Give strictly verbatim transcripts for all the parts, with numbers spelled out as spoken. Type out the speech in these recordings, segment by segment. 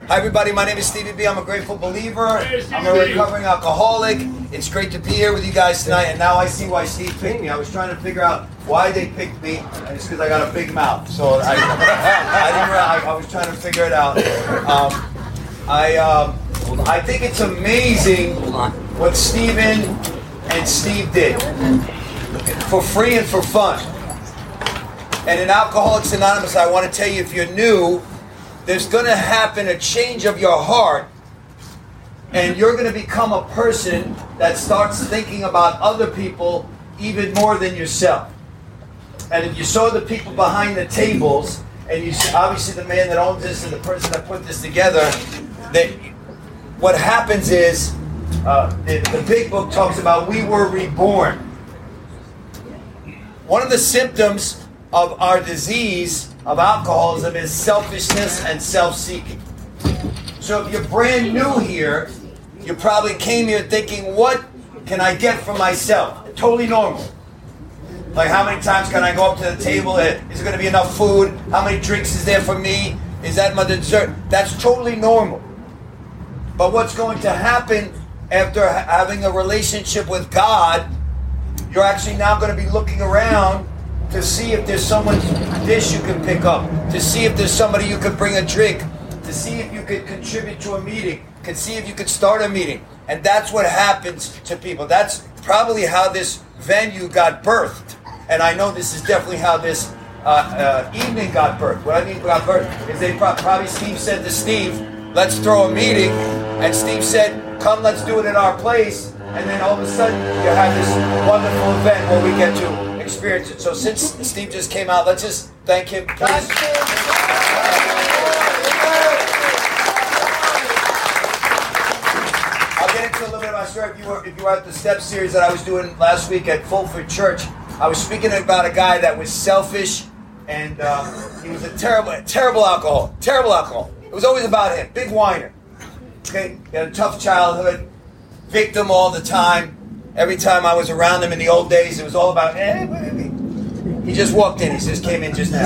Hi everybody, my name is Stevie B. I'm a grateful believer. I'm a recovering alcoholic. It's great to be here with you guys tonight, and now I see why Steve picked me. I was trying to figure out why they picked me, and it's because I got a big mouth. So I, I, didn't, I, I was trying to figure it out. Um, I, um, I think it's amazing what Steven and Steve did for free and for fun. And in Alcoholics Anonymous, I want to tell you, if you're new, there's going to happen a change of your heart, and you're going to become a person that starts thinking about other people even more than yourself. And if you saw the people behind the tables, and you see obviously the man that owns this and the person that put this together, that what happens is, uh, the, the big book talks about we were reborn. One of the symptoms of our disease of alcoholism is selfishness and self-seeking. So if you're brand new here, you probably came here thinking, what can I get for myself? Totally normal. Like, how many times can I go up to the table? Is there going to be enough food? How many drinks is there for me? Is that my dessert? That's totally normal. But what's going to happen after having a relationship with God, you're actually now going to be looking around to see if there's someone's dish you can pick up, to see if there's somebody you could bring a drink, to see if you could contribute to a meeting, to see if you could start a meeting. And that's what happens to people. That's probably how this venue got birthed. And I know this is definitely how this uh, uh, evening got birthed. What I mean got birthed is they pro- probably, Steve said to Steve, let's throw a meeting. And Steve said, come, let's do it in our place. And then all of a sudden, you have this wonderful event where we get to experience it. So since Steve just came out, let's just thank him. Please. I'll get into a little bit of my story. If you were, if you were at the STEP series that I was doing last week at Fulford Church, I was speaking about a guy that was selfish, and uh, he was a terrible, terrible alcohol, terrible alcohol. It was always about him, big whiner. Okay, he had a tough childhood, victim all the time. Every time I was around him in the old days, it was all about, eh, he just walked in. He just came in just now.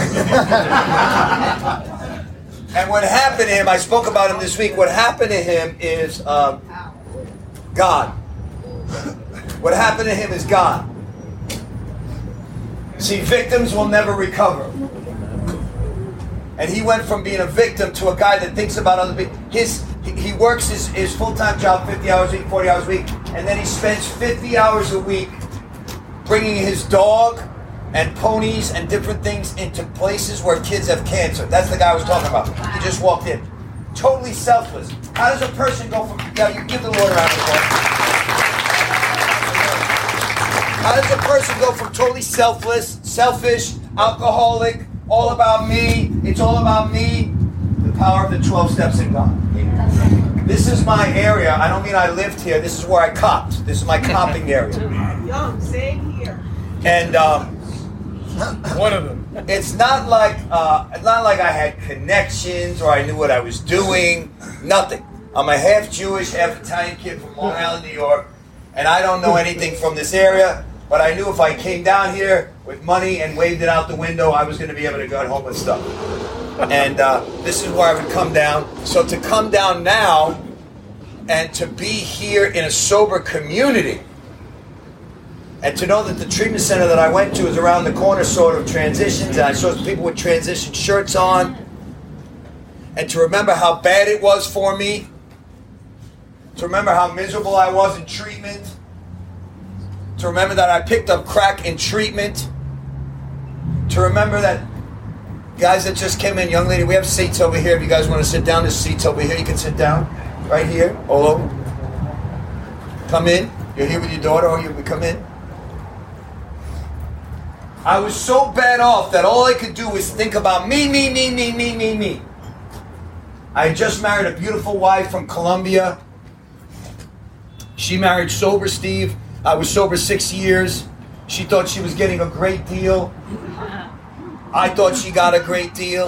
And what happened to him, I spoke about him this week, what happened to him is uh, God. What happened to him is God. See, victims will never recover. And he went from being a victim to a guy that thinks about other people. His, he works his, his full-time job fifty hours a week, forty hours a week, and then he spends fifty hours a week bringing his dog and ponies and different things into places where kids have cancer. That's the guy I was talking about. He just walked in. Totally selfless. How does a person go from... Yeah, you give the Lord a round of applause. How does a person go from totally selfless, selfish, alcoholic, all about me, it's all about me, the power of the twelve steps in God. This is my area. I don't mean I lived here. This is where I copped. This is my copping area. Young, same here. And um, one of them. It's not like uh, it's not like I had connections or I knew what I was doing. Nothing. I'm a half Jewish, half Italian kid from Long Island, New York, and I don't know anything from this area. But I knew if I came down here with money and waved it out the window, I was going to be able to go home with stuff. And uh, this is where I would come down. So to come down now and to be here in a sober community and to know that the treatment center that I went to is around the corner sort of transitions, and I saw people with transition shirts on, and to remember how bad it was for me, to remember how miserable I was in treatment, to remember that I picked up crack in treatment, to remember that guys that just came in, young lady, we have seats over here. If you guys want to sit down, there's seats over here. You can sit down right here, all over. Come in. You're here with your daughter, or you come in. I was so bad off that all I could do was think about me, me, me, me, me, me, me. I had just married a beautiful wife from Colombia. She married sober Steve. I was sober six years. She thought she was getting a great deal. I thought she got a great deal.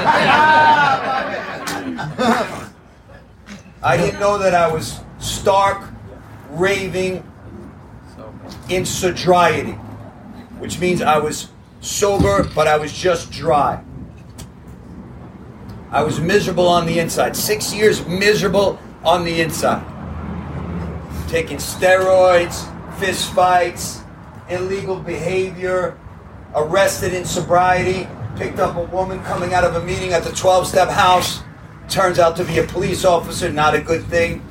I didn't know that I was stark, raving in sobriety, which means I was sober, but I was just dry. I was miserable on the inside. Six years miserable on the inside. Taking steroids, fist fights, illegal behavior, arrested in sobriety, picked up a woman coming out of a meeting at the twelve-step house. Turns out to be a police officer, not a good thing.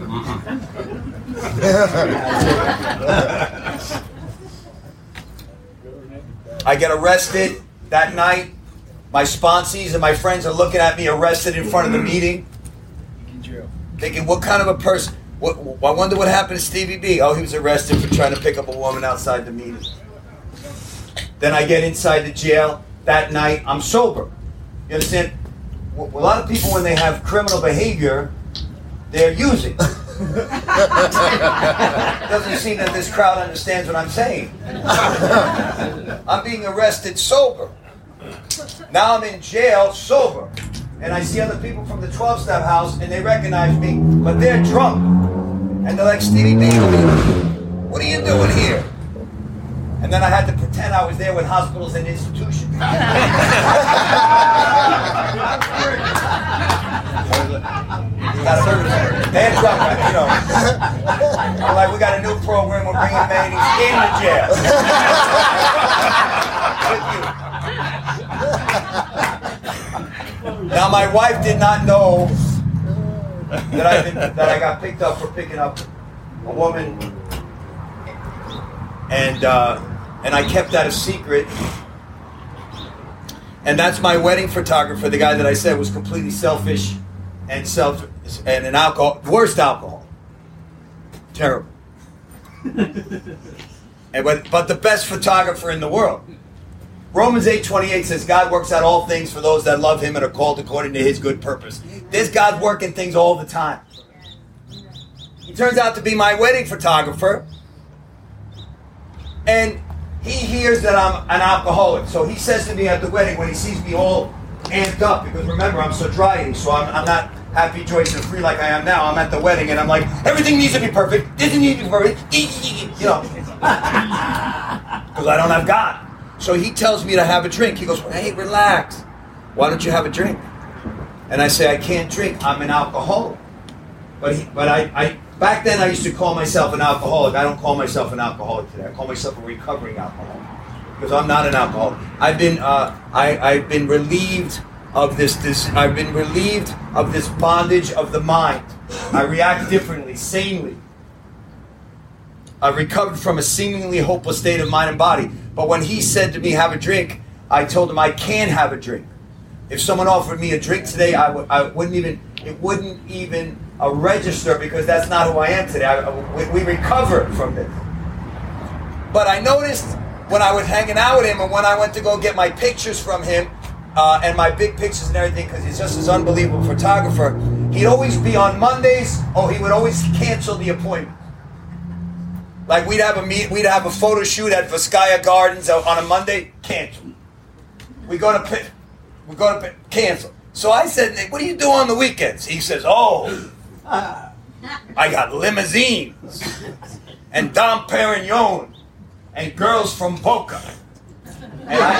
I get arrested that night. My sponsees and my friends are looking at me arrested in front of the meeting. Thinking, what kind of a person? What, I wonder what happened to Stevie B. Oh, he was arrested for trying to pick up a woman outside the meeting. Then I get inside the jail. That night, I'm sober. You understand? A lot of people, when they have criminal behavior, they're using. Doesn't seem that this crowd understands what I'm saying. I'm being arrested sober. Now I'm in jail sober. And I see other people from the twelve-step house, and they recognize me, but they're drunk. And they're like, Stevie B, what are you doing here? And then I had to pretend I was there with hospitals and institutions. They're drunk, you know. I'm like, we got a new program, we're bringing babies in the jail. With you. Now my wife did not know that I been, that I got picked up for picking up a woman, and uh, and I kept that a secret. And that's my wedding photographer, the guy that I said was completely selfish and self and an alcohol, worst alcohol, terrible. And but but the best photographer in the world. Romans eight twenty-eight says God works out all things for those that love him and are called according to his good purpose. There's God working things all the time. He turns out to be my wedding photographer, and he hears that I'm an alcoholic. So he says to me at the wedding, when he sees me all amped up, because remember, I'm so dry, so I'm, I'm not happy, joyous, and free like I am now. I'm at the wedding, and I'm like, everything needs to be perfect. This needs to be perfect. You know, because I don't have God. So he tells me to have a drink. He goes, hey, relax. Why don't you have a drink? And I say, I can't drink. I'm an alcoholic. But he, but I, I back then I used to call myself an alcoholic. I don't call myself an alcoholic today. I call myself a recovering alcoholic because I'm not an alcoholic. I've been uh, I, I've been relieved of this, this. I've been relieved of this bondage of the mind. I react differently, sanely. I've recovered from a seemingly hopeless state of mind and body. But when he said to me, have a drink, I told him I can have a drink. If someone offered me a drink today, I, w- I wouldn't even, it wouldn't even uh, register because that's not who I am today. I, I, we, we recovered from this. But I noticed when I was hanging out with him and when I went to go get my pictures from him uh, and my big pictures and everything, because he's just this unbelievable photographer, he'd always be on Mondays, or he would always cancel the appointment. Like we'd have a meet, we'd have a photo shoot at Vizcaya Gardens on a Monday, cancel. We go to pit, we go to pit, cancel. So I said, Nick, what do you do on the weekends? He says, oh, I got limousines and Dom Perignon and girls from Boca. And I,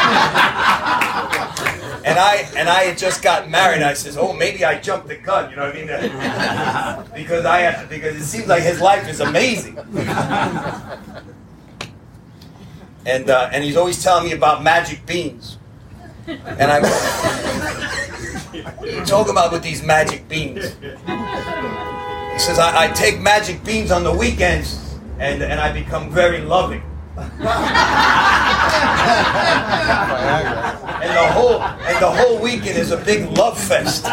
and I and I had just gotten married. I says, "Oh, maybe I jumped the gun." You know what I mean? because I because it seems like his life is amazing. and uh, and he's always telling me about magic beans. And I talk about with these magic beans. He says, I, I take magic beans on the weekends, and and I become very loving. and the whole and the whole weekend is a big love fest.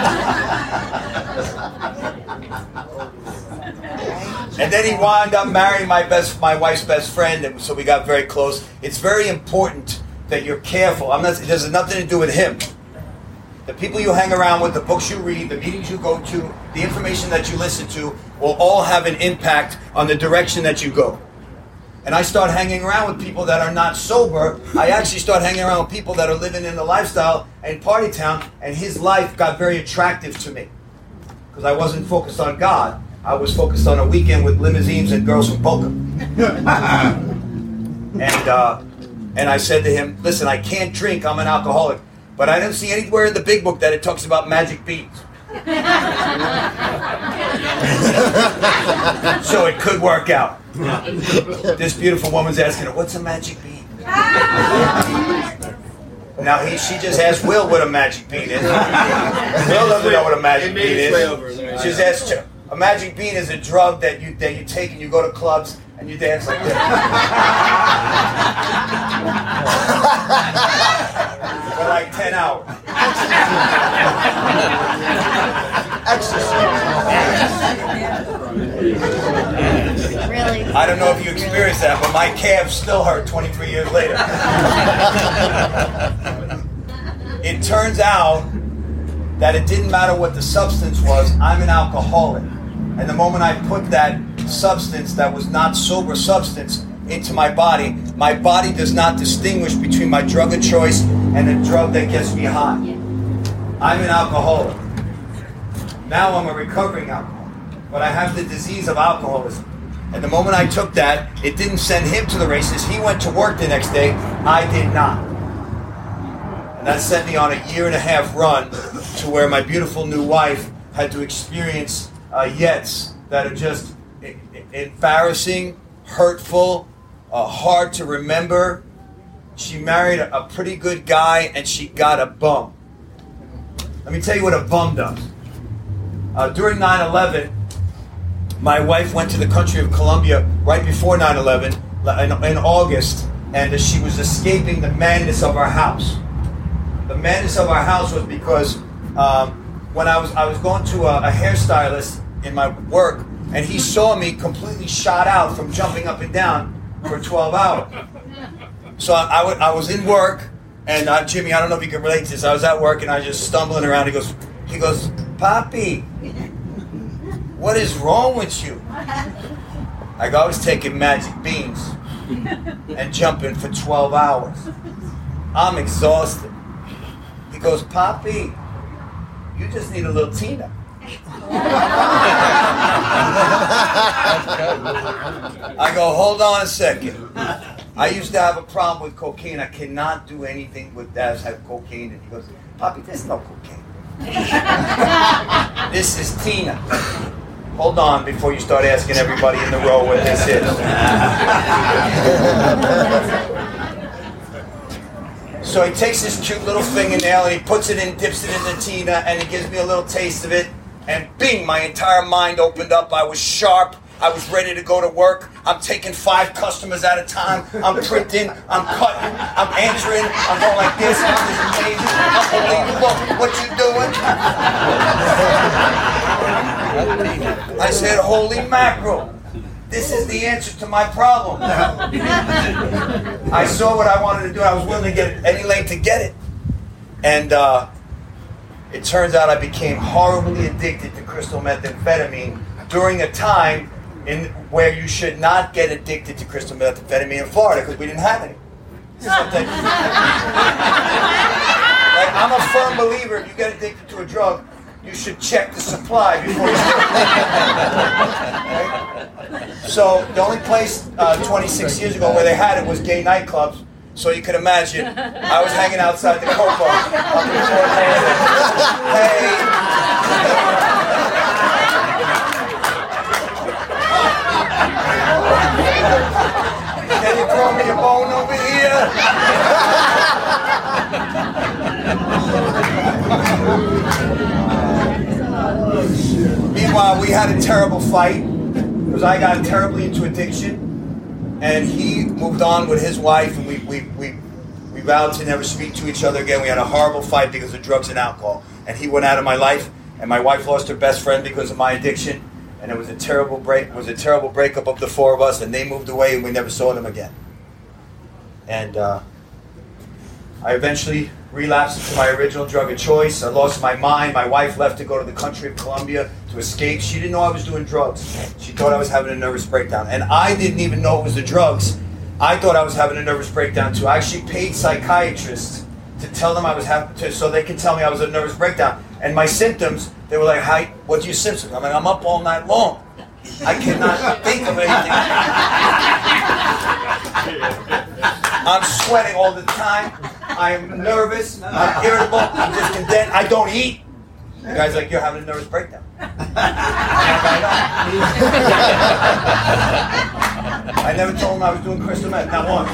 And then he wound up marrying my best, my wife's best friend, and so we got very close. It's very important that you're careful. I'm not. It has nothing to do with him. The people you hang around with, the books you read, the meetings you go to, the information that you listen to, will all have an impact on the direction that you go. And I start hanging around with people that are not sober. I actually start hanging around with people that are living in the lifestyle in Party Town, and his life got very attractive to me. Because I wasn't focused on God. I was focused on a weekend with limousines and girls from Boca. and uh, and I said to him, listen, I can't drink, I'm an alcoholic. But I don't see anywhere in the big book that it talks about magic beans. So it could work out. This beautiful woman's asking her, what's a magic bean? Now he, she just asked Will what a magic bean is. Will doesn't know what a magic bean is. She just asked, a magic bean is a drug that you that you take and you go to clubs and you dance like this. For like ten hours. Really? I don't know if you experienced that, but my calves still hurt twenty-three years later. It turns out that it didn't matter what the substance was, I'm an alcoholic. And the moment I put that substance that was not sober substance into my body, my body does not distinguish between my drug of choice and a drug that gets me high. I'm an alcoholic. Now I'm a recovering alcoholic. But I have the disease of alcoholism. And the moment I took that, it didn't send him to the races. He went to work the next day. I did not. And that sent me on a year and a half run to where my beautiful new wife had to experience uh, yets that are just I- I- embarrassing, hurtful, uh, hard to remember. She married a, a pretty good guy and she got a bum. Let me tell you what a bum does. Uh, during nine eleven, my wife went to the country of Colombia right before nine eleven in, in August, and she was escaping the madness of our house. The madness of our house was because um, when I was I was going to a, a hairstylist in my work, and he saw me completely shot out from jumping up and down for twelve hours. So I, I, w- I was in work, and uh, Jimmy, I don't know if you can relate to this. I was at work, and I was just stumbling around. He goes, he goes, Papi, what is wrong with you? I go, I was taking magic beans and jumping for twelve hours. I'm exhausted. He goes, Papi, you just need a little Tina. I go, hold on a second. I used to have a problem with cocaine. I cannot do anything with that. I have cocaine. And he goes, Papi, there's no cocaine. This is Tina. Hold on before you start asking everybody in the row what this is. So he takes this cute little fingernail and he puts it in, dips it in the Tina, and he gives me a little taste of it. And bing, my entire mind opened up. I was sharp. I was ready to go to work. I'm taking five customers at a time. I'm printing. I'm cutting. I'm answering. I'm going like this. This is amazing. Unbelievable. What you doing? I said, holy mackerel. This is the answer to my problem. I saw what I wanted to do. I was willing to get any length to get it. And uh, it turns out I became horribly addicted to crystal methamphetamine during a time in where you should not get addicted to crystal methamphetamine in Florida because we didn't have any. Like, I'm a firm believer if you get addicted to a drug, you should check the supply before you start. Right? So the only place uh, twenty-six years ago where they had it was gay nightclubs. So you can imagine, I was hanging outside the Copa up in Fort Lauderdale. Hey. Can you throw me a bone over here? Meanwhile, we had a terrible fight because I got terribly into addiction, and he moved on with his wife, and we we we we vowed to never speak to each other again. We had a horrible fight because of drugs and alcohol, and he went out of my life, and my wife lost her best friend because of my addiction. And it was a terrible break. It was a terrible breakup of the four of us, and they moved away, and we never saw them again. And uh, I eventually relapsed into my original drug of choice. I lost my mind. My wife left to go to the country of Colombia to escape. She didn't know I was doing drugs. She thought I was having a nervous breakdown, and I didn't even know it was the drugs. I thought I was having a nervous breakdown too. I actually paid psychiatrists to tell them I was having, to, so they could tell me I was a nervous breakdown. And my symptoms, they were like, "Hi, what's your symptoms?" I'm like, "I'm up all night long. I cannot think of anything. I'm sweating all the time. I'm nervous. I'm irritable. I'm discontent. I don't eat. The guy's like, you're having a nervous breakdown. I never told him I was doing crystal meth, not once.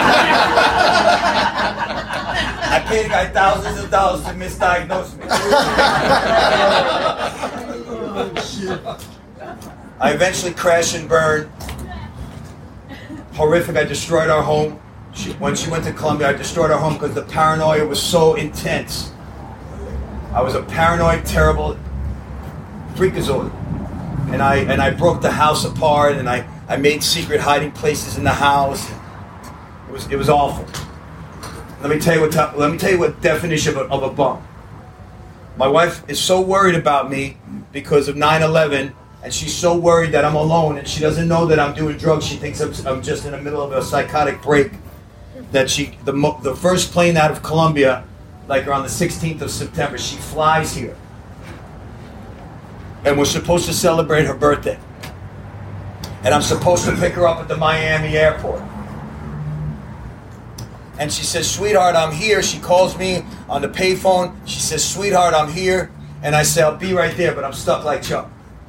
I paid a guy thousands of dollars to misdiagnose me. I eventually crashed and burned. Horrific. I destroyed our home. She, when she went to Colombia, I destroyed our home because the paranoia was so intense. I was a paranoid, terrible freakazoid. And I and I broke the house apart, and I, I made secret hiding places in the house. It was it was awful. Let me tell you what let me tell you what definition of a, of a bum. My wife is so worried about me because of nine eleven, and she's so worried that I'm alone, and she doesn't know that I'm doing drugs. She thinks I'm, I'm just in the middle of a psychotic break. That she the the first plane out of Colombia, like on the sixteenth of September, she flies here. And we're supposed to celebrate her birthday. And I'm supposed to pick her up at the Miami airport. And she says, sweetheart, I'm here. She calls me on the payphone. She says, sweetheart, I'm here. And I say, I'll be right there, but I'm stuck like Chuck.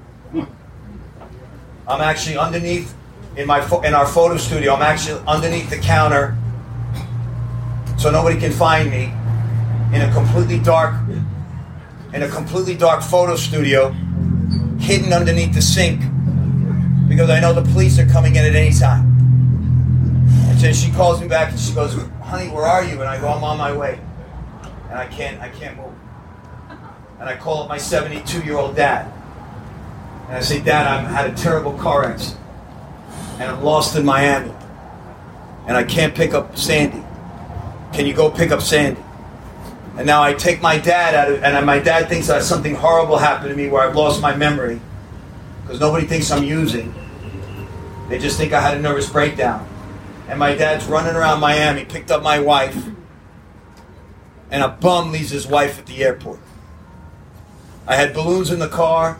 I'm actually underneath, in my fo- in our photo studio, I'm actually underneath the counter so nobody can find me in a completely dark, in a completely dark photo studio, hidden underneath the sink, because I know the police are coming in at any time. And so she calls me back and she goes, honey, where are you? And I go, I'm on my way. And I can't, I can't move. And I call up my seventy-two-year-old dad. And I say, Dad, I've had a terrible car accident. And I'm lost in Miami. And I can't pick up Sandy. Can you go pick up Sandy? And now I take my dad out of, and my dad thinks that something horrible happened to me where I've lost my memory. Because nobody thinks I'm using. They just think I had a nervous breakdown. And my dad's running around Miami, picked up my wife. And a bum leaves his wife at the airport. I had balloons in the car.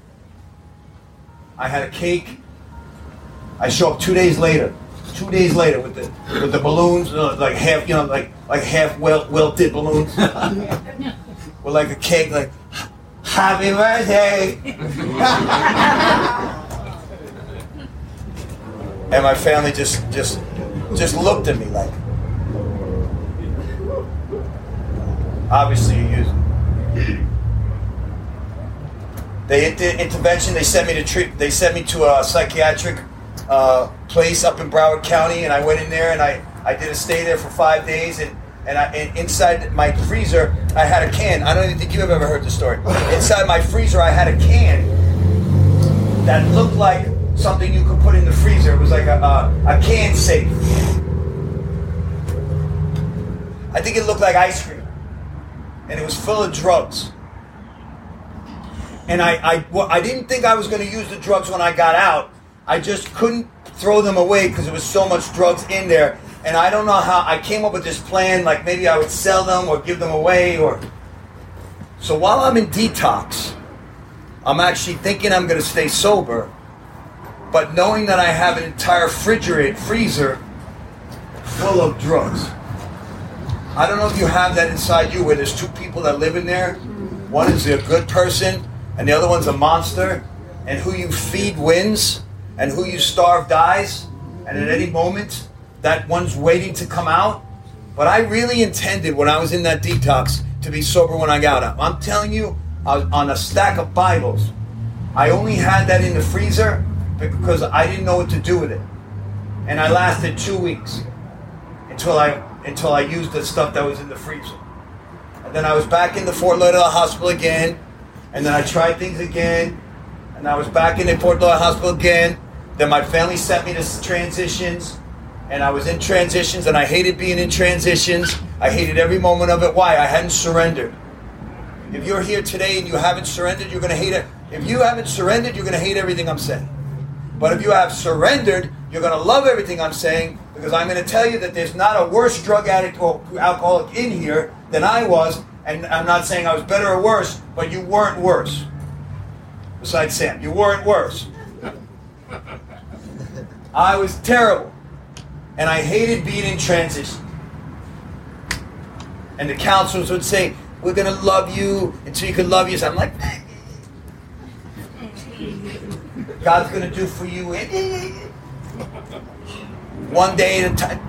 I had a cake. I show up two days later. Two days later with the with the balloons, uh, like half, you know, like like half wel- welted balloons, with like a cake, like Happy Birthday. And my family just just just looked at me like, obviously you use it. They did intervention. They sent me to treat. They sent me to a psychiatric uh, place up in Broward County, and I went in there and I, I did a stay there for five days. And and, I, and inside my freezer, I had a can. I don't even think you have ever heard the story. Inside my freezer, I had a can that looked like something you could put in the freezer. It was like a a, a can safe. I think it looked like ice cream, and it was full of drugs. And I, I, well, I didn't think I was going to use the drugs when I got out. I just couldn't throw them away because there was so much drugs in there. And I don't know how, I came up with this plan, like maybe I would sell them or give them away. or. So while I'm in detox, I'm actually thinking I'm going to stay sober, but knowing that I have an entire refrigerator, freezer full of drugs. I don't know if you have that inside you where there's two people that live in there. One is a good person, and the other one's a monster, and who you feed wins, and who you starve dies, and at any moment, that one's waiting to come out. But I really intended, when I was in that detox, to be sober when I got out. I'm telling you, I was on a stack of Bibles. I only had that in the freezer because I didn't know what to do with it. And I lasted two weeks until I until I used the stuff that was in the freezer. And then I was back in the Fort Lauderdale Hospital again. And then I tried things again. And I was back in the Fort Lauderdale Hospital again. Then my family sent me to transitions. And I was in transitions, and I hated being in transitions. I hated every moment of it. Why? I hadn't surrendered. If you're here today and you haven't surrendered, you're going to hate it. If you haven't surrendered, you're going to hate everything I'm saying. But if you have surrendered, you're going to love everything I'm saying, because I'm going to tell you that there's not a worse drug addict or alcoholic in here than I was. And I'm not saying I was better or worse, but you weren't worse. Besides Sam, you weren't worse. I was terrible. And I hated being in transition. And the counselors would say, we're going to love you until you can love you. So I'm like, God's going to do for you one day at a time.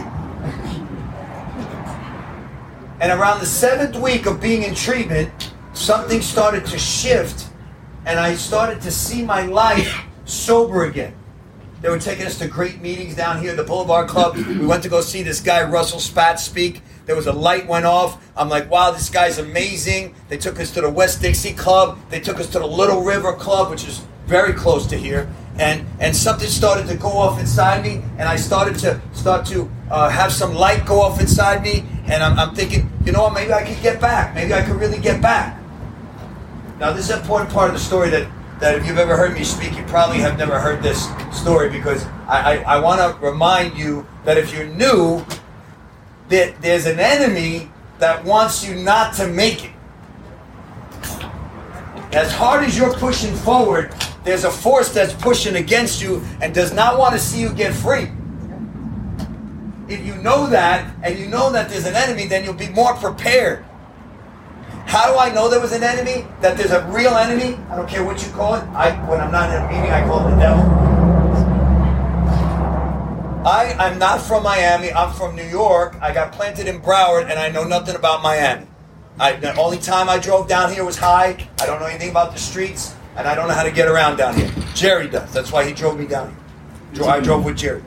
And around the seventh week of being in treatment, something started to shift, and I started to see my life sober again. They were taking us to great meetings down here at the Boulevard Club. We went to go see this guy, Russell Spatz, speak. There was a light went off. I'm like, wow, this guy's amazing. They took us to the West Dixie Club. They took us to the Little River Club, which is very close to here. And and something started to go off inside me, and I started to start to uh, have some light go off inside me. And I'm, I'm thinking, you know what, maybe I could get back. Maybe I could really get back. Now, this is an important part of the story that, that if you've ever heard me speak, you probably have never heard this story, because I, I, I want to remind you that if you're new, that there's an enemy that wants you not to make it. As hard as you're pushing forward, there's a force that's pushing against you and does not want to see you get free. If you know that, and you know that there's an enemy, then you'll be more prepared. How do I know there was an enemy? That there's a real enemy? I don't care what you call it. I, when I'm not in a meeting, I call it the devil. I, I'm not from Miami. I'm from New York. I got planted in Broward, and I know nothing about Miami. I, the only time I drove down here was high. I don't know anything about the streets, and I don't know how to get around down here. Jerry does. That's why he drove me down here. I drove with Jerry.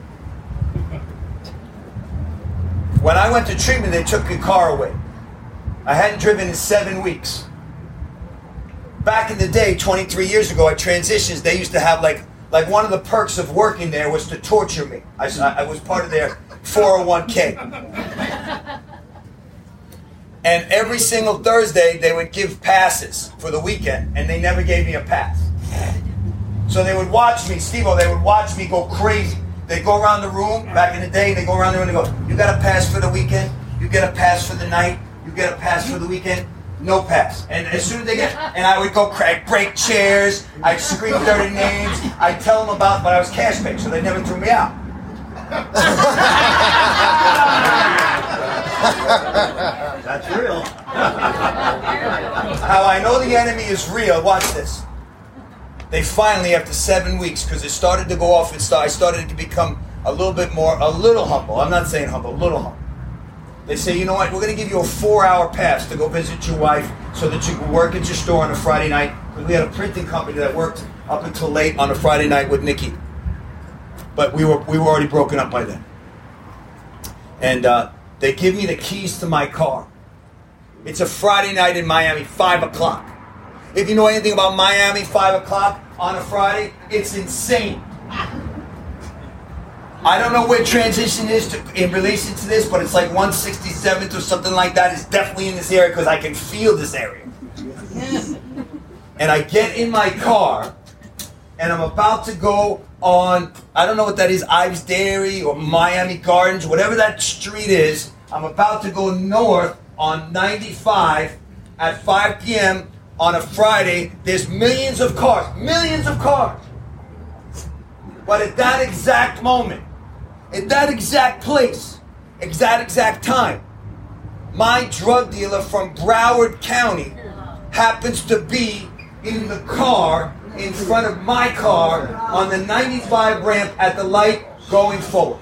When I went to treatment, they took the car away. I hadn't driven in seven weeks. Back in the day, twenty-three years ago, at Transitions, they used to have like, like one of the perks of working there was to torture me. I, I was part of their four oh one k. And every single Thursday, they would give passes for the weekend, and they never gave me a pass. So they would watch me, Steve-O, they would watch me go crazy. They'd go around the room, back in the day, they go around the room and they go, you got a pass for the weekend? You get a pass for the night? You get a pass for the weekend? No pass. And as soon as they get, and I would go crack, break chairs, I'd scream dirty names, I'd tell them about, but I was cash paid, so they never threw me out. That's real. How I know the enemy is real, watch this. They finally, after seven weeks, because it started to go off and start, I started to become a little bit more, a little humble. I'm not saying humble, a little humble. They say, you know what, we're going to give you a four-hour pass to go visit your wife so that you can work at your store on a Friday night. Because we had a printing company that worked up until late on a Friday night with Nikki. But we were we were already broken up by then. And uh, they give me the keys to my car. It's a Friday night in Miami, five o'clock. If you know anything about Miami, five o'clock on a Friday, it's insane. I don't know where Transition is to, in relation to this, but it's like one sixty-seventh or something like that. It's definitely in this area because I can feel this area. And I get in my car, and I'm about to go on, I don't know what that is, Ives Dairy or Miami Gardens, whatever that street is. I'm about to go north on ninety-five at five p.m. on a Friday. There's millions of cars, millions of cars. But at that exact moment, at that exact place, at that exact time, my drug dealer from Broward County happens to be in the car in front of my car on the ninety-five ramp at the light going forward.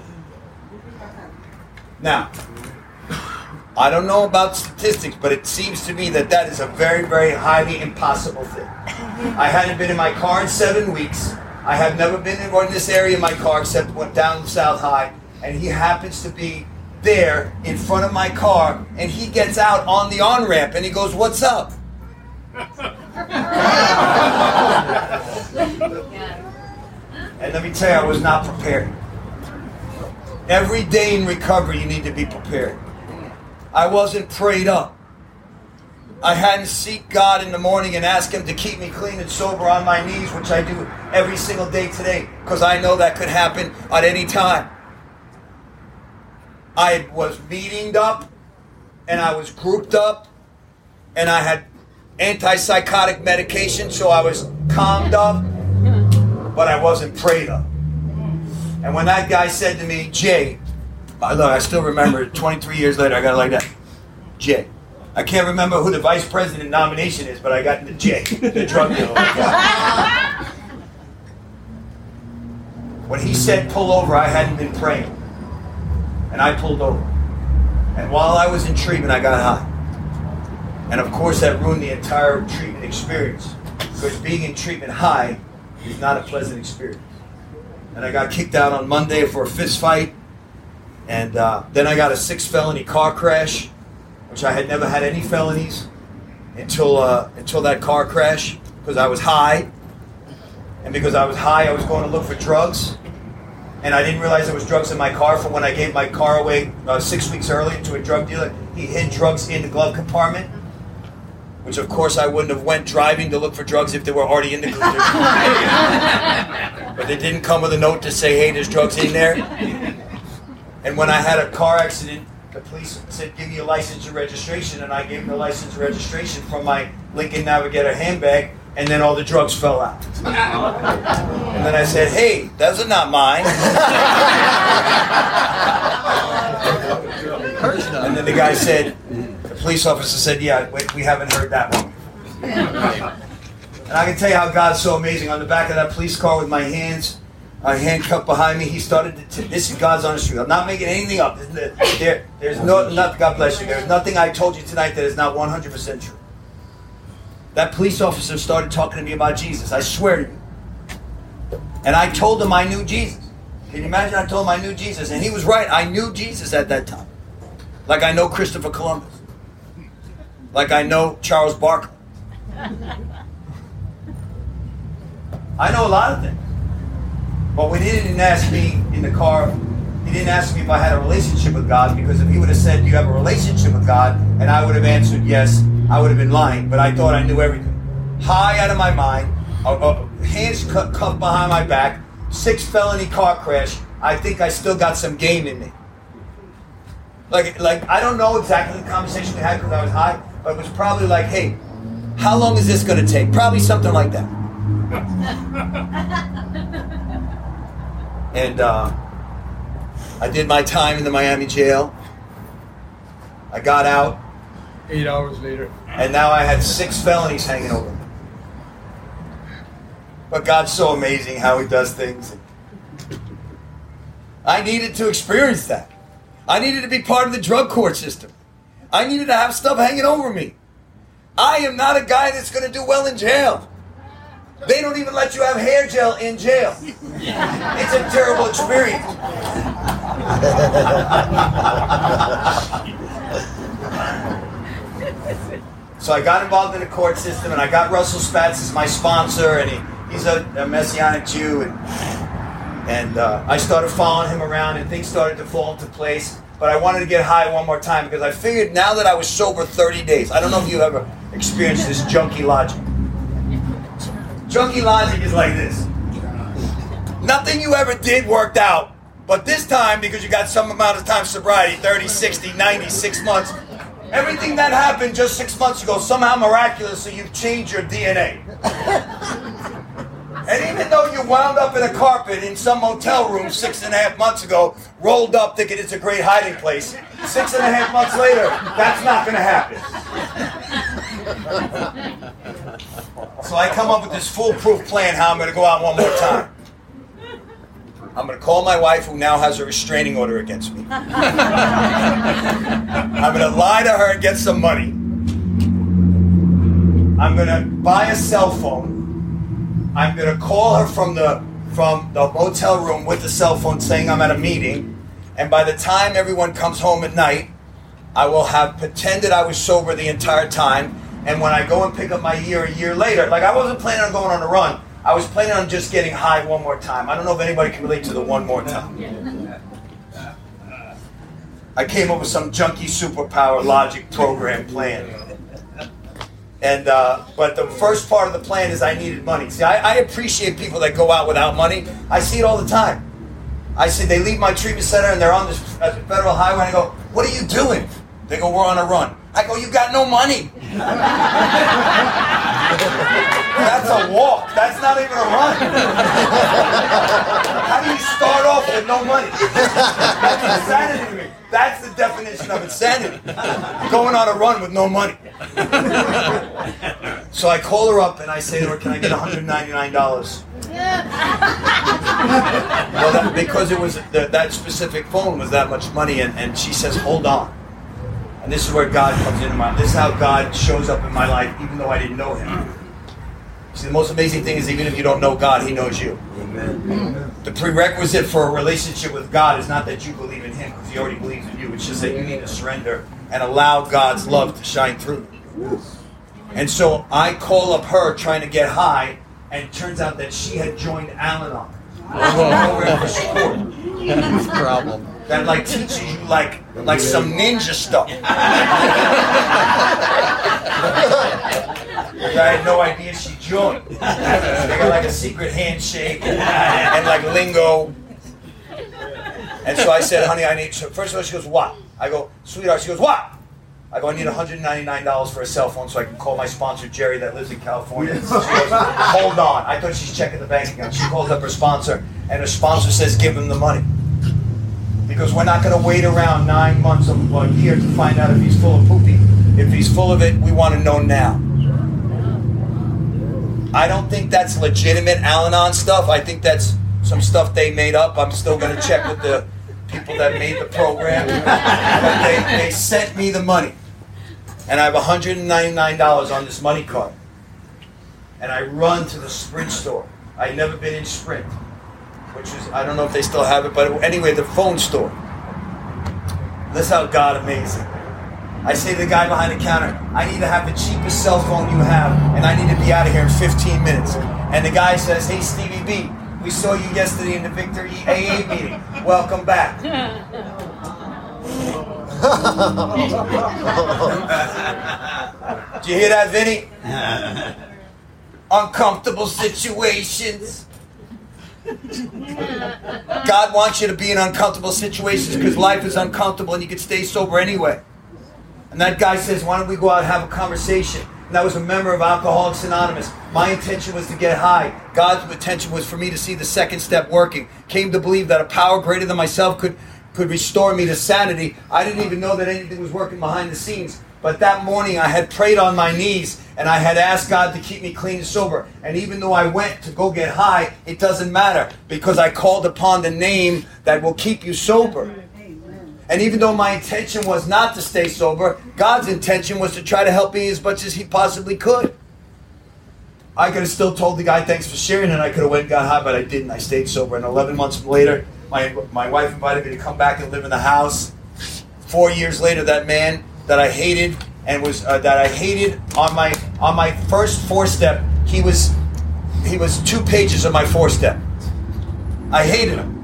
Now, I don't know about statistics, but it seems to me that that is a very, very highly impossible thing. I hadn't been in my car in seven weeks. I have never been in this area in my car except went down South High, and he happens to be there in front of my car, and he gets out on the on-ramp, and he goes, "What's up?" And let me tell you, I was not prepared. Every day in recovery, you need to be prepared. I wasn't prayed up. I hadn't seek God in the morning and asked Him to keep me clean and sober on my knees, which I do every single day today, because I know that could happen at any time. I was meetinged up, and I was grouped up, and I had antipsychotic medication, so I was calmed up, but I wasn't prayed up. And when that guy said to me, "Jay," look, I still remember it, twenty-three years later, I got it like that. J. I can't remember who the vice president nomination is, but I got the J, the drug dealer. When he said pull over, I hadn't been praying. And I pulled over. And while I was in treatment, I got high. And of course, that ruined the entire treatment experience. Because being in treatment high is not a pleasant experience. And I got kicked out on Monday for a fist fight. And uh, then I got a six felony car crash, which I had never had any felonies until uh, until that car crash, because I was high. And because I was high, I was going to look for drugs. And I didn't realize there was drugs in my car from when I gave my car away uh, six weeks earlier to a drug dealer. He hid drugs in the glove compartment, which of course I wouldn't have went driving to look for drugs if they were already in the cooler. But they didn't come with a note to say, hey, there's drugs in there. And when I had a car accident, the police said, give me a license and registration, and I gave them the license and registration from my Lincoln Navigator handbag, and then all the drugs fell out. And then I said, hey, those are not mine. And then the guy said, the police officer said, yeah, wait, we haven't heard that one. And I can tell you how God's so amazing. On the back of that police car with my hands, uh, handcuffed behind me, he started to, t- this is God's honest truth. I'm not making anything up. There, there's no, not, God bless you. There's nothing I told you tonight that is not one hundred percent true. That police officer started talking to me about Jesus. I swear to you. And I told him I knew Jesus. Can you imagine? I told him I knew Jesus. And he was right. I knew Jesus at that time. Like I know Christopher Columbus. Like I know Charles Barkley. I know a lot of things. But when he didn't ask me in the car, he didn't ask me if I had a relationship with God, because if he would have said, do you have a relationship with God? And I would have answered yes, I would have been lying. But I thought I knew everything. High out of my mind, uh, uh, hands cu- cuffed behind my back, six felony car crash. I think I still got some game in me. Like, like I don't know exactly the conversation we had because I was high, but it was probably like, hey, how long is this going to take? Probably something like that. And uh, I did my time in the Miami jail. I got out. Eight hours later. And now I had six felonies hanging over me. But God's so amazing how he does things. I needed to experience that. I needed to be part of the drug court system. I needed to have stuff hanging over me. I am not a guy that's going to do well in jail. They don't even let you have hair gel in jail. It's a terrible experience. So I got involved in the court system, and I got Russell Spatz as my sponsor, and he, he's a, a Messianic Jew, and and uh, I started following him around, and things started to fall into place. But I wanted to get high one more time, because I figured now that I was sober thirty days, I don't know if you ever experienced this junkie logic. Junkie logic is like this. Nothing you ever did worked out, but this time, because you got some amount of time sobriety, thirty, sixty, ninety, six months, everything that happened just six months ago, somehow miraculously you've changed your D N A. And even though you wound up in a carpet in some motel room six and a half months ago, rolled up thinking it's a great hiding place, six and a half months later, that's not going to happen. So I come up with this foolproof plan how I'm going to go out one more time. I'm going to call my wife, who now has a restraining order against me. I'm going to lie to her and get some money. I'm going to buy a cell phone. I'm going to call her from the from the motel room with the cell phone saying I'm at a meeting. And by the time everyone comes home at night, I will have pretended I was sober the entire time. And when I go and pick up my year a year later, like I wasn't planning on going on a run. I was planning on just getting high one more time. I don't know if anybody can relate to the one more time. I came up with some junkie superpower logic program plan. And uh, but the first part of the plan is I needed money. See, I, I appreciate people that go out without money. I see it all the time. I see they leave my treatment center and they're on this uh, federal highway, and I go, what are you doing? They go, we're on a run. I go, you got no money. That's a walk. That's not even a run. How do you start off with no money? That's insanity to me. That's the definition of insanity. Going on a run with no money. So I call her up and I say to her, can I get one hundred ninety-nine dollars? Well, that, because it was the, that specific phone was that much money, and, and she says, hold on. And this is where God comes into my life. This is how God shows up in my life, even though I didn't know Him. See, the most amazing thing is even if you don't know God, He knows you. Amen. The prerequisite for a relationship with God is not that you believe in Him, because He already believes in you. It's just that you need to surrender and allow God's love to shine through you. And so I call up her trying to get high, and it turns out that she had joined Al-Anon. Program for support. Problem. That like teaches you like like some ninja stuff. I had no idea she joined. They got like a secret handshake and, and like lingo. And so I said, honey, I need. So first of all, she goes, what? I go, sweetheart. She goes, what? I go, I need one hundred ninety-nine dollars for a cell phone so I can call my sponsor, Jerry, that lives in California. She goes, hold on. I thought she's checking the bank account. She calls up her sponsor, and her sponsor says, give him the money. Because we're not going to wait around nine months or a year to find out if he's full of poopy. If he's full of it, we want to know now. I don't think that's legitimate Al-Anon stuff. I think that's some stuff they made up. I'm still going to check with the people that made the program. But they, they sent me the money. And I have one hundred ninety-nine dollars on this money card. And I run to the Sprint store. I'd never been in Sprint, which is, I don't know if they still have it, but anyway, the phone store. That's how God amazing. I say to the guy behind the counter, I need to have the cheapest cell phone you have, and I need to be out of here in fifteen minutes. And the guy says, hey, Stevie B, we saw you yesterday in the Victor E A A meeting. Welcome back. Did you hear that, Vinny? Uncomfortable situations. God wants you to be in uncomfortable situations because life is uncomfortable and you can stay sober anyway. And that guy says, why don't we go out and have a conversation? And I was a member of Alcoholics Anonymous. My intention was to get high. God's intention was for me to see the second step working. Came to believe that a power greater than myself could, could restore me to sanity. I didn't even know that anything was working behind the scenes. But that morning I had prayed on my knees and I had asked God to keep me clean and sober. And even though I went to go get high, it doesn't matter because I called upon the name that will keep you sober. And even though my intention was not to stay sober, God's intention was to try to help me as much as He possibly could. I could have still told the guy, thanks for sharing, and I could have went and got high, but I didn't. I stayed sober. And eleven months later, my, my wife invited me to come back and live in the house. Four years later, that man that I hated and was uh, that I hated on my on my first four step, he was he was two pages of my four step. I hated him.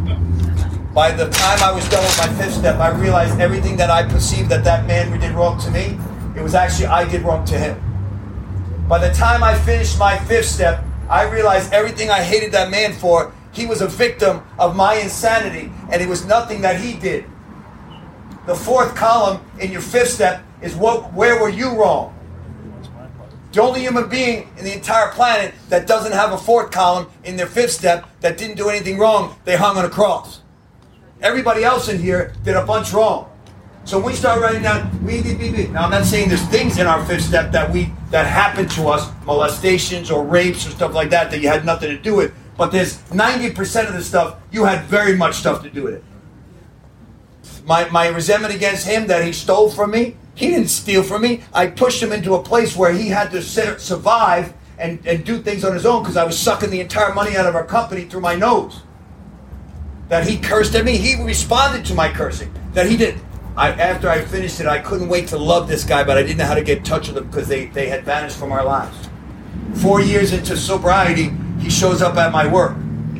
By the time I was done with my fifth step, I realized everything that I perceived that that man did wrong to me, it was actually I did wrong to him. By the time I finished my fifth step, I realized everything I hated that man for, he was a victim of my insanity, and it was nothing that he did. The fourth column in your fifth step is what, where were you wrong? The only human being in the entire planet that doesn't have a fourth column in their fifth step that didn't do anything wrong, they hung on a cross. Everybody else in here did a bunch wrong. So when we start writing down, we did, we did. Now I'm not saying there's things in our fifth step that we that happened to us, molestations or rapes or stuff like that, that you had nothing to do with. But there's ninety percent of the stuff, you had very much stuff to do with it. My, my resentment against him that he stole from me, he didn't steal from me. I pushed him into a place where he had to survive and, and do things on his own because I was sucking the entire money out of our company through my nose. That he cursed at me, he responded to my cursing. That he did. I, after I finished it, I couldn't wait to love this guy, but I didn't know how to get in touch with him because they, they had vanished from our lives. Four years into sobriety, he shows up at my work.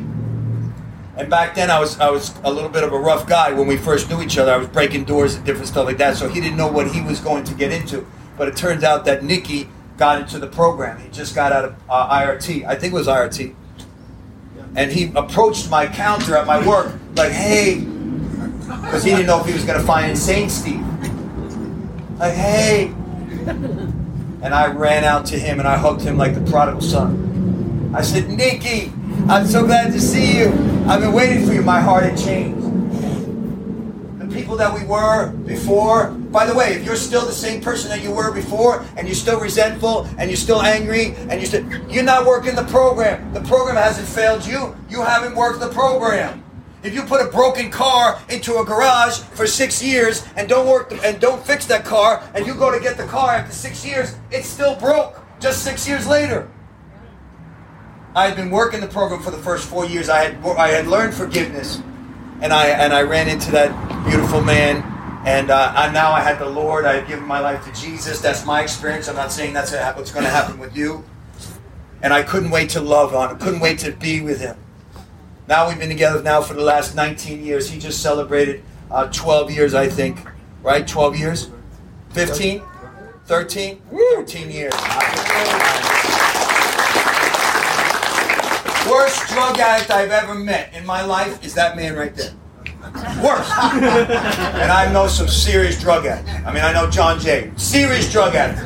And back then, I was I was a little bit of a rough guy when we first knew each other. I was breaking doors and different stuff like that, so he didn't know what he was going to get into. But it turns out that Nicky got into the program. He just got out of uh, I R T. I think it was I R T. And he approached my counter at my work, like, hey, because he didn't know if he was going to find Insane Steve. Like, hey, And I ran out to him and I hugged him like the prodigal son. I said, Nikki, I'm so glad to see you. I've been waiting for you. My heart had changed. The people that we were before, by the way, if you're still the same person that you were before and you're still resentful and you're still angry and you're still, you're not working the program. The program hasn't failed you. You haven't worked the program. If you put a broken car into a garage for six years and don't work the, and don't fix that car, and you go to get the car after six years, it's still broke just six years later. I had been working the program for the first four years. I had I had learned forgiveness, and I and I ran into that beautiful man, and uh, I, now I had the Lord. I had given my life to Jesus. That's my experience. I'm not saying that's what's going to happen with you. And I couldn't wait to love on him. Couldn't wait to be with him. Now we've been together now for the last nineteen years. He just celebrated uh, twelve years, I think. Right? twelve years? fifteen? thirteen? thirteen years. Worst drug addict I've ever met in my life is that man right there. Worst. And I know some serious drug addicts. I mean, I know John Jay. Serious drug addict.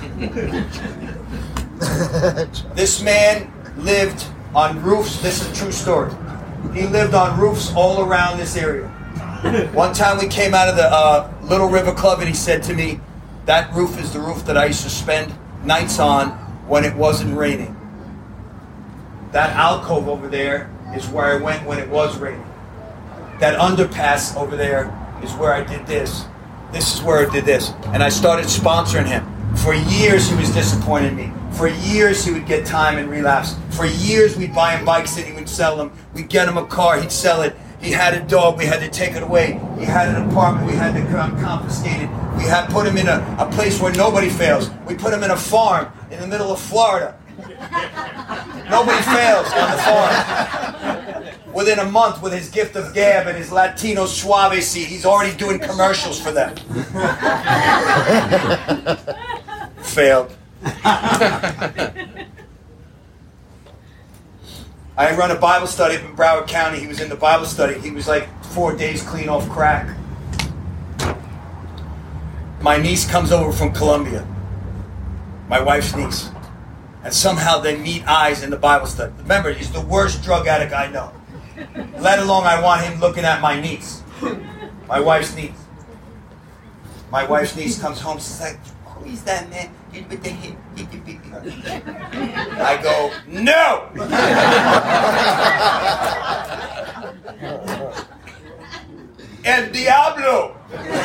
This man lived on roofs. This is a true story. He lived on roofs all around this area. One time we came out of the uh, Little River Club and he said to me, that roof is the roof that I used to spend nights on when it wasn't raining. That alcove over there is where I went when it was raining. That underpass over there is where I did this. This is where I did this. And I started sponsoring him. For years he was disappointing me. For years he would get time and relapse. For years we'd buy him bikes and he would sell them. We'd get him a car, he'd sell it. He had a dog, we had to take it away. He had an apartment, we had to confiscate it. We had put him in a, a place where nobody fails. We put him in a farm in the middle of Florida. Nobody fails on the farm. Within a month, with his gift of gab and his Latino suave seat, he's already doing commercials for them. Failed. I run a Bible study up in Broward County. He was in the Bible study. He was like four days clean off crack. My niece comes over from Colombia. My wife's niece. And somehow they meet eyes in the Bible study. Remember, he's the worst drug addict I know. Let alone I want him looking at my niece. My wife's niece. My wife's niece comes home. She's like, who is that man? I go, no! El diablo!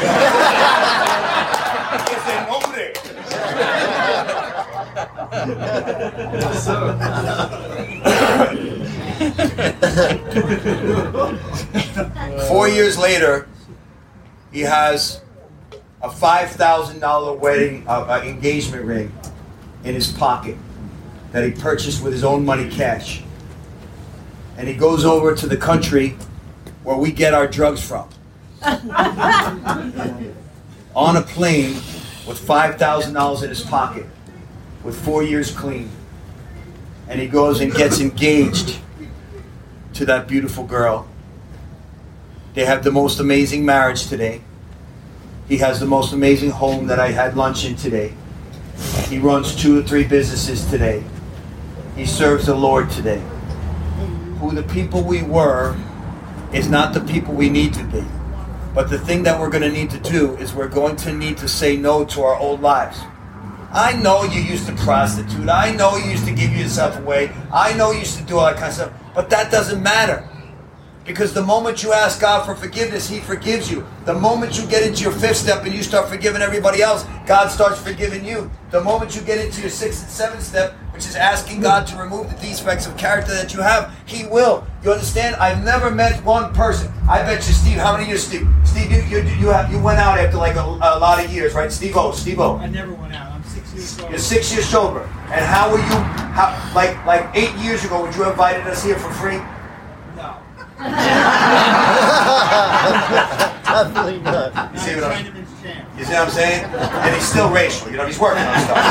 Es el nombre. Four years later, he has a five thousand dollars wedding uh, uh, engagement ring in his pocket that he purchased with his own money cash. And he goes over to the country where we get our drugs from. On a plane with five thousand dollars in his pocket, with four years clean. And he goes and gets engaged to that beautiful girl. They have the most amazing marriage today. He has the most amazing home that I had lunch in today. He runs two or three businesses today. He serves the Lord today. Who the people we were is not the people we need to be. But the thing that we're going to need to do is we're going to need to say no to our old lives. I know you used to prostitute. I know you used to give yourself away. I know you used to do all that kind of stuff. But that doesn't matter. Because the moment you ask God for forgiveness, He forgives you. The moment you get into your fifth step and you start forgiving everybody else, God starts forgiving you. The moment you get into your sixth and seventh step, which is asking God to remove the defects of character that you have, He will. You understand? I've never met one person. I bet you, Steve, how many years, Steve? Steve, you you, you, have, you went out after like a, a lot of years, right? Steve-O, Steve-O. I never went out. I'm six years sober. You're six years sober. And how were you, how, like, like eight years ago, would you have invited us here for free? No. Definitely not. You see what I'm, Chinaman's champ. you see what I'm saying? And he's still racial. You know, he's working on stuff.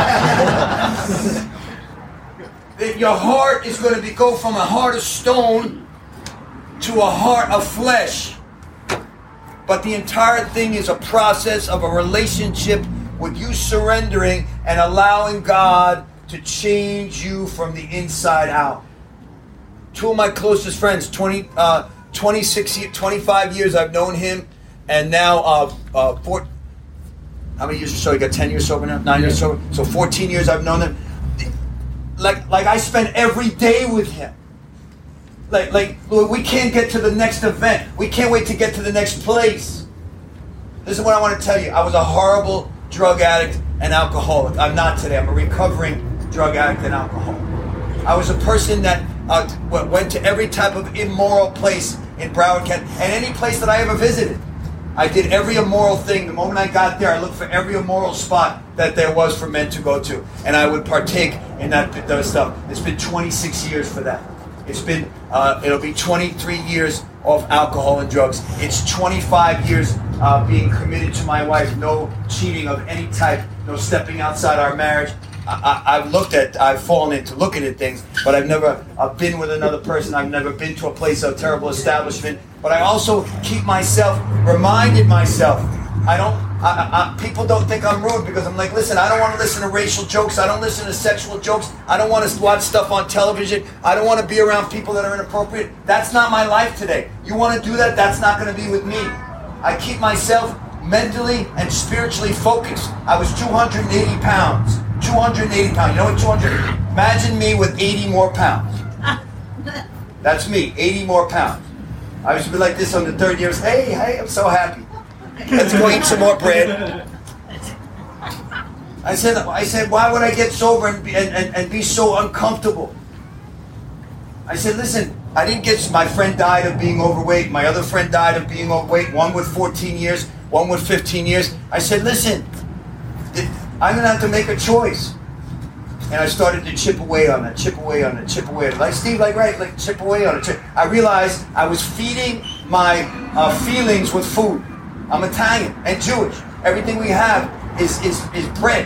That your heart is going to be go from a heart of stone to a heart of flesh. But the entire thing is a process of a relationship with you surrendering and allowing God to change you from the inside out. Two of my closest friends, twenty, uh, twenty-six, twenty-five years I've known him, and now uh, uh, four, how many years or so? You got ten years sober now? Nine years sober? So fourteen years I've known him. Like, like I spend every day with him. Like, like we can't get to the next event. We can't wait to get to the next place. This is what I want to tell you. I was a horrible drug addict and alcoholic. I'm not today. I'm a recovering drug addict and alcoholic. I was a person that uh, went to every type of immoral place in Broward County and any place that I ever visited. I did every immoral thing. The moment I got there, I looked for every immoral spot that there was for men to go to, and I would partake in that, that stuff. It's been twenty-six years for that. It's been, uh, it'll be twenty-three years of alcohol and drugs. It's twenty-five years uh, being committed to my wife, no cheating of any type, no stepping outside our marriage. I, I, I've looked at, I've fallen into looking at things, but I've never uh, been with another person. I've never been to a place of terrible establishment. But I also keep myself, reminded myself, I don't, I, I, people don't think I'm rude because I'm like, listen, I don't want to listen to racial jokes. I don't listen to sexual jokes. I don't want to watch stuff on television. I don't want to be around people that are inappropriate. That's not my life today. You want to do that? That's not going to be with me. I keep myself mentally and spiritually focused. I was two hundred eighty pounds. two hundred eighty pounds. You know what two hundred? Imagine me with eighty more pounds. That's me, eighty more pounds. I used to be like this on the third year. Hey, hey, I'm so happy. Let's go eat some more bread. I said, I said, why would I get sober and be, and, and, and be so uncomfortable? I said, listen, I didn't get, my friend died of being overweight. My other friend died of being overweight. One with fourteen years, one with fifteen years. I said, listen, I'm going to have to make a choice. And I started to chip away on it, chip away on it, chip away on it. Like Steve, like right, like chip away on it. Chip. I realized I was feeding my uh, feelings with food. I'm Italian and Jewish. Everything we have is, is, is bread.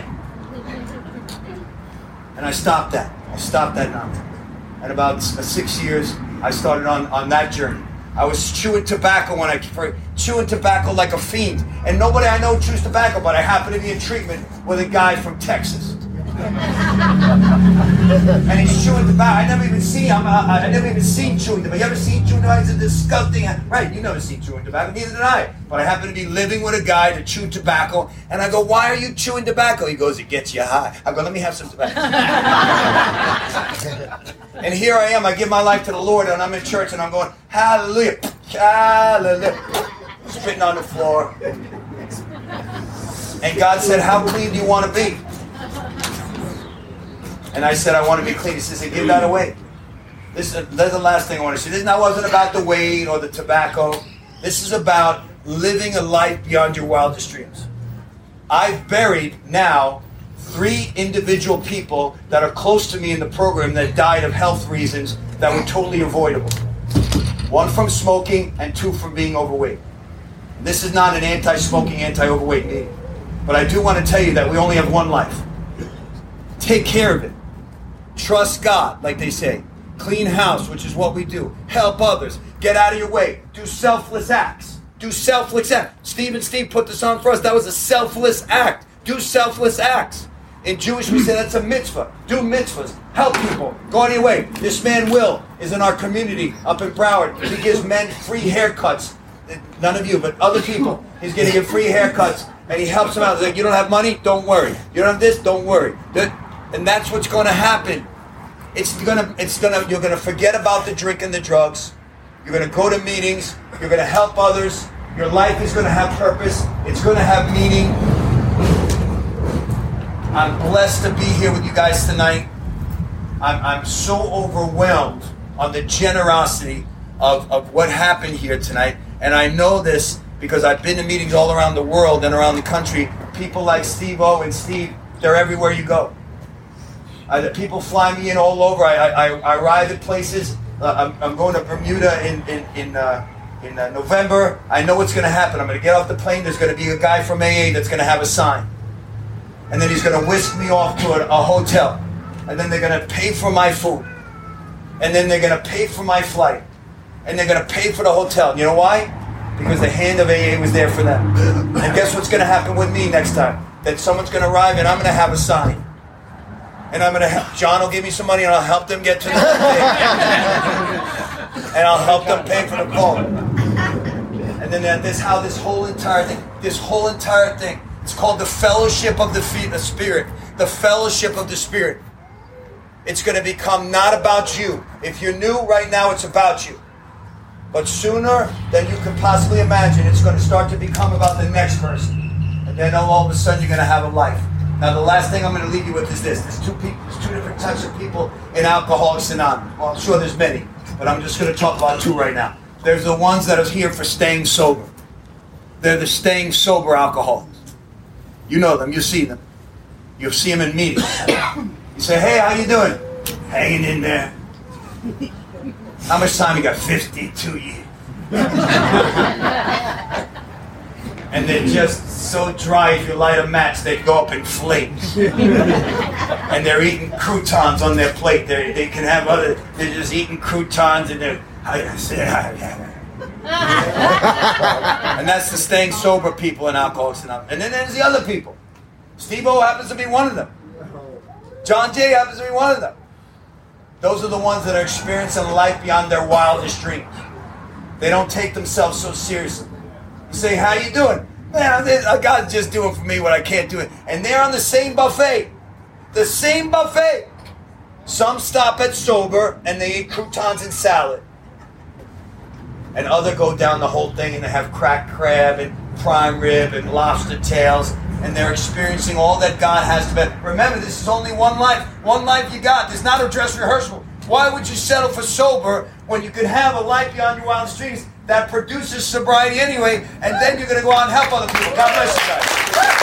And I stopped that. I stopped that nonsense. And about six years, I started on, on that journey. I was chewing tobacco when I chewing tobacco like a fiend. And nobody I know chews tobacco, but I happen to be in treatment with a guy from Texas. And he's chewing tobacco. I never even seen him. I, I never even seen chewing tobacco. You ever seen chewing tobacco? It's a disgusting. Right, you never seen chewing tobacco. Neither did I. But I happen to be living with a guy that chewed tobacco. And I go, why are you chewing tobacco? He goes, it gets you high. I go, let me have some tobacco. And here I am. I give my life to the Lord, and I'm in church, and I'm going, hallelujah, hallelujah, spitting on the floor. And God said, how clean do you want to be? And I said, I want to be clean. He says, give that away. This is, that's the last thing I want to say. This wasn't about the weight or the tobacco. This is about living a life beyond your wildest dreams. I've buried now three individual people that are close to me in the program that died of health reasons that were totally avoidable. One from smoking and two from being overweight. This is not an anti-smoking, anti-overweight meeting. But I do want to tell you that we only have one life. Take care of it. Trust God, like they say. Clean house, which is what we do. Help others. Get out of your way. Do selfless acts. Do selfless acts. Steve and Steve put this on for us. That was a selfless act. Do selfless acts. In Jewish, we say that's a mitzvah. Do mitzvahs. Help people. Go out of your way. This man, Will, is in our community up in Broward. He gives men free haircuts. None of you, but other people. He's getting him free haircuts, and he helps them out. He's like, you don't have money? Don't worry. You don't have this? Don't worry. And that's what's going to happen. It's gonna, it's gonna, you're gonna forget about the drink and the drugs. You're gonna go to meetings. You're gonna help others. Your life is gonna have purpose. It's gonna have meaning. I'm blessed to be here with you guys tonight. I'm, I'm so overwhelmed on the generosity of, of what happened here tonight. And I know this because I've been to meetings all around the world and around the country. People like Steve-O and Steve, they're everywhere you go. Uh, the people fly me in all over. I, I, I arrive at places. Uh, I'm, I'm going to Bermuda in in in, uh, in uh, November. I know what's going to happen. I'm going to get off the plane. There's going to be a guy from A A that's going to have a sign. And then he's going to whisk me off to a, a hotel. And then they're going to pay for my food. And then they're going to pay for my flight. And they're going to pay for the hotel. You know why? Because the hand of A A was there for them. And guess what's going to happen with me next time? that someone's going to arrive and I'm going to have a sign. And I'm going to help. John will give me some money and I'll help them get to the thing. And I'll help them pay for the boat. And then that, this how this whole entire thing, this whole entire thing, it's called the fellowship of the, fe- the Spirit. The fellowship of the Spirit. It's going to become not about you. If you're new right now, it's about you. But sooner than you could possibly imagine, it's going to start to become about the next person. And then all of a sudden, you're going to have a life. Now, the last thing I'm going to leave you with is this. There's two people. There's two different types of people in Alcoholics Anonymous. Well, I'm sure there's many, but I'm just going to talk about two right now. There's the ones that are here for staying sober. They're the staying sober alcoholics. You know them. You see them. You'll see them in meetings. You say, hey, how you doing? Hanging in there. How much time you got? fifty-two years. And they're just so dry, if you light a match, they go up in flames. And they're eating croutons on their plate. They they can have other, they're just eating croutons and they're, and that's the staying sober people in Alcoholics Anonymous. And then there's the other people. Steve-O happens to be one of them. John Jay happens to be one of them. Those are the ones that are experiencing life beyond their wildest dreams. They don't take themselves so seriously. You say, how you doing? Man, God's just doing for me what I can't do. And they're on the same buffet. The same buffet. Some stop at sober and they eat croutons and salad. And other go down the whole thing and they have cracked crab and prime rib and lobster tails. And they're experiencing all that God has to be. Remember, this is only one life. One life you got. There's not a dress rehearsal. Why would you settle for sober when you could have a life beyond your wildest dreams that produces sobriety anyway, and then you're going to go out and help other people? God bless you guys.